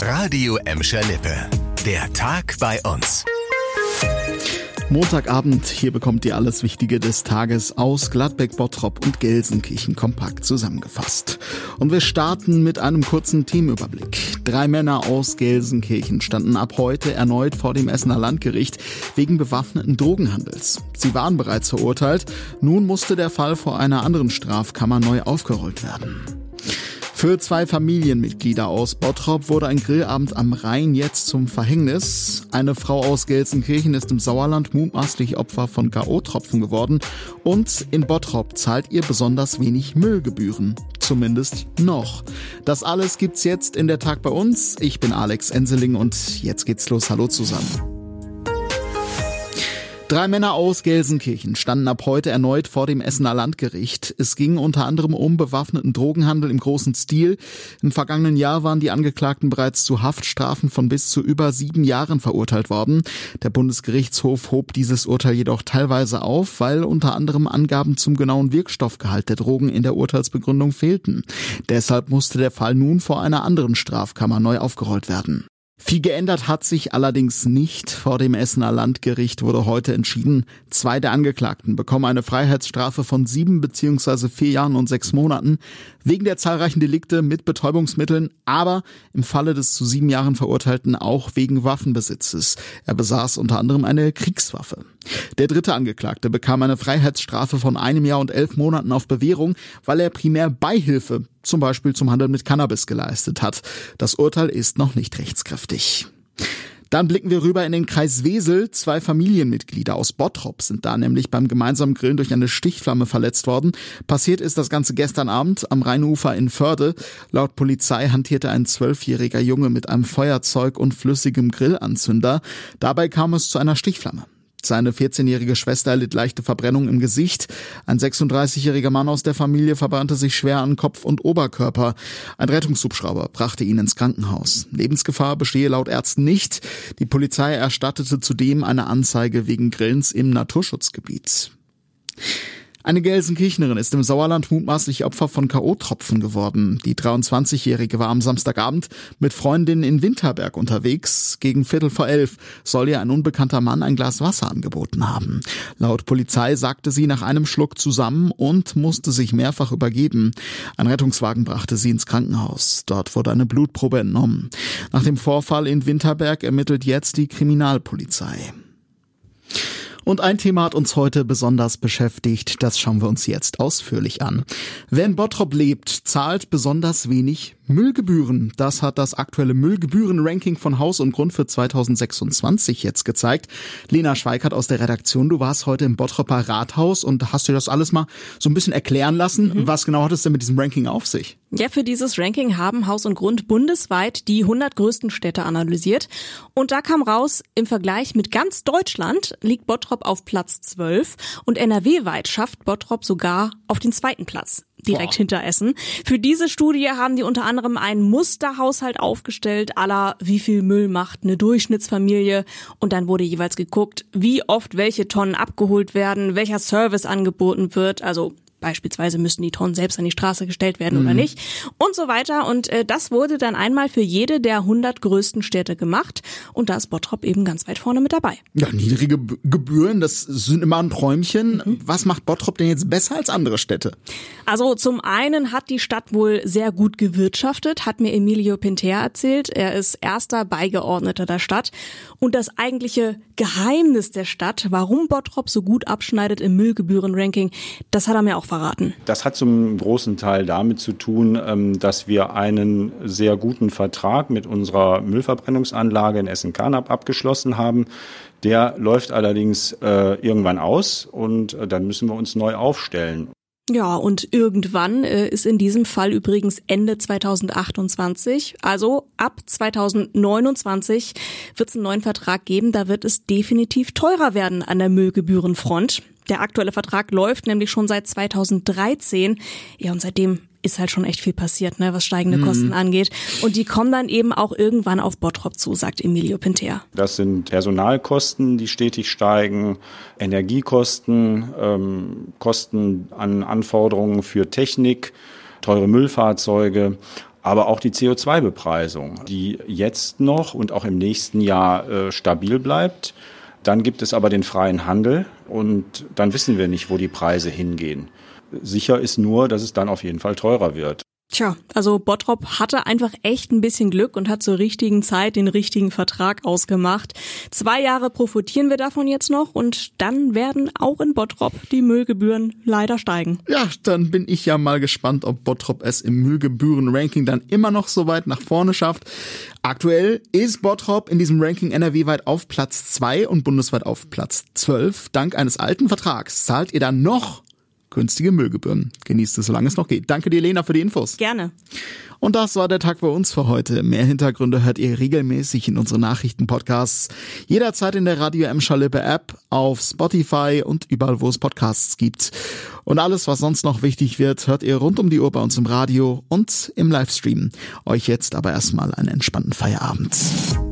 Radio Emscher Lippe. Der Tag bei uns. Montagabend, hier bekommt ihr alles Wichtige des Tages aus Gladbeck, Bottrop und Gelsenkirchen kompakt zusammengefasst. Und wir starten mit einem kurzen Themenüberblick. 3 Männer aus Gelsenkirchen standen ab heute erneut vor dem Essener Landgericht wegen bewaffneten Drogenhandels. Sie waren bereits verurteilt, nun musste der Fall vor einer anderen Strafkammer neu aufgerollt werden. Für 2 Familienmitglieder aus Bottrop wurde ein Grillabend am Rhein jetzt zum Verhängnis. Eine Frau aus Gelsenkirchen ist im Sauerland mutmaßlich Opfer von K.O.-Tropfen geworden. Und in Bottrop zahlt ihr besonders wenig Müllgebühren. Zumindest noch. Das alles gibt's jetzt in der Tag bei uns. Ich bin Alex Enseling und jetzt geht's los. Hallo zusammen. 3 Männer aus Gelsenkirchen standen ab heute erneut vor dem Essener Landgericht. Es ging unter anderem um bewaffneten Drogenhandel im großen Stil. Im vergangenen Jahr waren die Angeklagten bereits zu Haftstrafen von bis zu über 7 Jahren verurteilt worden. Der Bundesgerichtshof hob dieses Urteil jedoch teilweise auf, weil unter anderem Angaben zum genauen Wirkstoffgehalt der Drogen in der Urteilsbegründung fehlten. Deshalb musste der Fall nun vor einer anderen Strafkammer neu aufgerollt werden. Viel geändert hat sich allerdings nicht. Vor dem Essener Landgericht wurde heute entschieden, 2 der Angeklagten bekommen eine Freiheitsstrafe von 7 bzw. 4 Jahren und 6 Monaten wegen der zahlreichen Delikte mit Betäubungsmitteln, aber im Falle des zu 7 Jahren Verurteilten auch wegen Waffenbesitzes. Er besaß unter anderem eine Kriegswaffe. Der 3. Angeklagte bekam eine Freiheitsstrafe von 1 Jahr und 11 Monaten auf Bewährung, weil er primär Beihilfe, zum Beispiel zum Handel mit Cannabis, geleistet hat. Das Urteil ist noch nicht rechtskräftig. Dann blicken wir rüber in den Kreis Wesel. 2 Familienmitglieder aus Bottrop sind da nämlich beim gemeinsamen Grillen durch eine Stichflamme verletzt worden. Passiert ist das Ganze gestern Abend am Rheinufer in Förde. Laut Polizei hantierte ein 12-jähriger Junge mit einem Feuerzeug und flüssigem Grillanzünder. Dabei kam es zu einer Stichflamme. Seine 14-jährige Schwester litt leichte Verbrennung im Gesicht. Ein 36-jähriger Mann aus der Familie verbrannte sich schwer an Kopf und Oberkörper. Ein Rettungshubschrauber brachte ihn ins Krankenhaus. Lebensgefahr bestehe laut Ärzten nicht. Die Polizei erstattete zudem eine Anzeige wegen Grillens im Naturschutzgebiet. Eine Gelsenkirchenerin ist im Sauerland mutmaßlich Opfer von K.O.-Tropfen geworden. Die 23-Jährige war am Samstagabend mit Freundinnen in Winterberg unterwegs. Gegen 11:15 soll ihr ein unbekannter Mann ein Glas Wasser angeboten haben. Laut Polizei sagte sie nach einem Schluck zusammen und musste sich mehrfach übergeben. Ein Rettungswagen brachte sie ins Krankenhaus. Dort wurde eine Blutprobe entnommen. Nach dem Vorfall in Winterberg ermittelt jetzt die Kriminalpolizei. Und ein Thema hat uns heute besonders beschäftigt, das schauen wir uns jetzt ausführlich an. Wer in Bottrop lebt, zahlt besonders wenig Müllgebühren. Das hat das aktuelle Müllgebühren-Ranking von Haus und Grund für 2026 jetzt gezeigt. Lena Schweikart aus der Redaktion, du warst heute im Bottroper Rathaus und hast dir das alles mal so ein bisschen erklären lassen. Was genau hat es denn mit diesem Ranking auf sich? Ja, für dieses Ranking haben Haus und Grund bundesweit die 100 größten Städte analysiert. Und da kam raus, im Vergleich mit ganz Deutschland liegt Bottrop auf Platz 12 und NRW-weit schafft Bottrop sogar auf den 2. Platz. Direkt hinter Essen. Für diese Studie haben die unter anderem einen Musterhaushalt aufgestellt, à la wie viel Müll macht eine Durchschnittsfamilie. Und dann wurde jeweils geguckt, wie oft welche Tonnen abgeholt werden, welcher Service angeboten wird, also beispielsweise müssen die Tonnen selbst an die Straße gestellt werden oder nicht und so weiter. Und das wurde dann einmal für jede der 100 größten Städte gemacht. Und da ist Bottrop eben ganz weit vorne mit dabei. Ja, niedrige Gebühren, das sind immer ein Träumchen. Was macht Bottrop denn jetzt besser als andere Städte? Also zum einen hat die Stadt wohl sehr gut gewirtschaftet, hat mir Emilio Pinter erzählt. Er ist erster Beigeordneter der Stadt. Und das eigentliche Geheimnis der Stadt, warum Bottrop so gut abschneidet im Müllgebühren-Ranking, das hat er mir auch verraten. Das hat zum großen Teil damit zu tun, dass wir einen sehr guten Vertrag mit unserer Müllverbrennungsanlage in Essen-Karnap abgeschlossen haben. Der läuft allerdings irgendwann aus und dann müssen wir uns neu aufstellen. Ja, und irgendwann ist in diesem Fall übrigens Ende 2028, also ab 2029 wird es einen neuen Vertrag geben. Da wird es definitiv teurer werden an der Müllgebührenfront. Der aktuelle Vertrag läuft nämlich schon seit 2013. Ja, und seitdem ist halt schon echt viel passiert, ne, was steigende Kosten angeht. Und die kommen dann eben auch irgendwann auf Bottrop zu, sagt Emilio Pinter. Das sind Personalkosten, die stetig steigen, Energiekosten, Kosten an Anforderungen für Technik, teure Müllfahrzeuge. aber auch die CO2-Bepreisung, die jetzt noch und auch im nächsten Jahr stabil bleibt. Dann gibt es aber den freien Handel und dann wissen wir nicht, wo die Preise hingehen. Sicher ist nur, dass es dann auf jeden Fall teurer wird. Tja, also Bottrop hatte einfach echt ein bisschen Glück und hat zur richtigen Zeit den richtigen Vertrag ausgemacht. 2 Jahre profitieren wir davon jetzt noch und dann werden auch in Bottrop die Müllgebühren leider steigen. Ja, dann bin ich ja mal gespannt, ob Bottrop es im Müllgebühren-Ranking dann immer noch so weit nach vorne schafft. Aktuell ist Bottrop in diesem Ranking NRW-weit auf Platz 2 und bundesweit auf Platz 12. Dank eines alten Vertrags zahlt ihr dann noch günstige Müllgebühren. Genießt es, solange es noch geht. Danke dir, Lena, für die Infos. Gerne. Und das war der Tag bei uns für heute. Mehr Hintergründe hört ihr regelmäßig in unseren Nachrichtenpodcasts. Jederzeit in der Radio Emscher-Lippe App, auf Spotify und überall, wo es Podcasts gibt. Und alles, was sonst noch wichtig wird, hört ihr rund um die Uhr bei uns im Radio und im Livestream. Euch jetzt aber erstmal einen entspannten Feierabend.